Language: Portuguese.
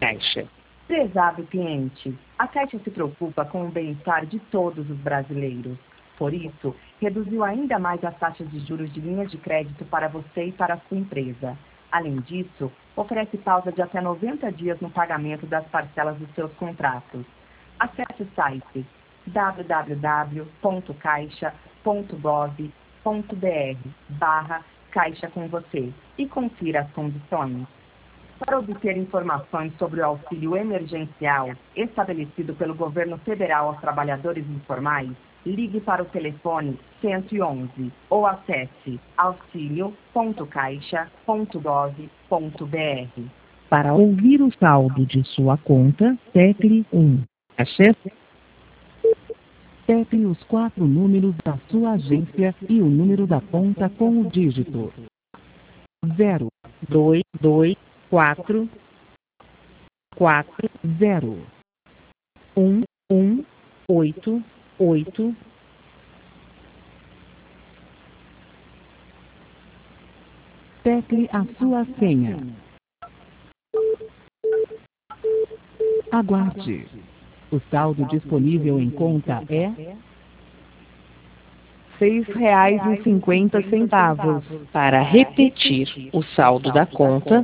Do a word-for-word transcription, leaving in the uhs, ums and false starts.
Caixa. Prezado cliente, a Caixa se preocupa com o bem-estar de todos os brasileiros. Por isso, reduziu ainda mais as taxas de juros de linhas de crédito para você e para a sua empresa. Além disso, oferece pausa de até noventa dias no pagamento das parcelas dos seus contratos. Acesse o site w w w ponto caixa ponto gov ponto br barra Caixa com você e confira as condições. Para obter informações sobre o auxílio emergencial estabelecido pelo governo federal aos trabalhadores informais, ligue para o telefone cento e onze ou acesse auxilio ponto caixa ponto gov ponto br. Para ouvir o saldo de sua conta, tecle um. Acesse. Tecle os quatro números da sua agência e o número da conta com o dígito zero, dois, dois, quatro, quatro, zero, um, um, oito, oito. Tecle a sua senha. Aguarde. O saldo disponível em conta é seis reais e cinquenta centavos. Para repetir o saldo da conta,